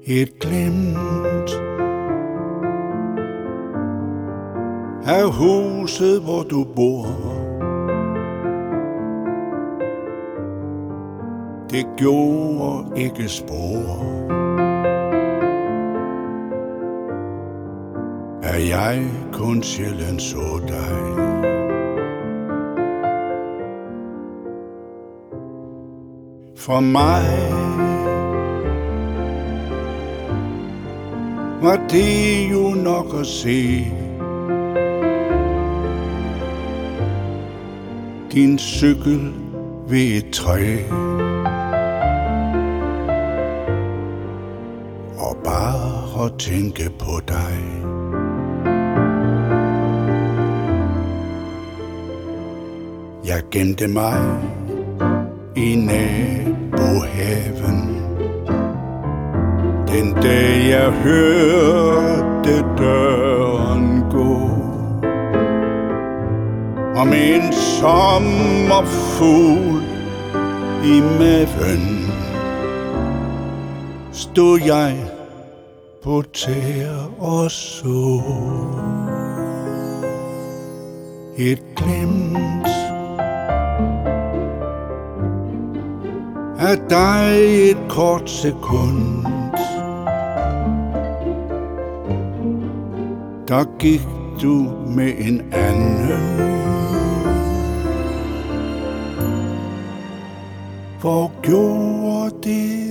Et glimt af huset, hvor du bor. Det gjorde ikke spor at jeg kun sjældent så dig. For mig var det jo nok at se din cykel ved et træ, og bare at tænke på dig. Jeg gemte mig i nabohaven den dag jeg hørte døren gå, og med en sommerfugl i maven stod jeg på tæer og så et glimt af dig et kort sekund. Der gik du med en anden. Hvor gjorde det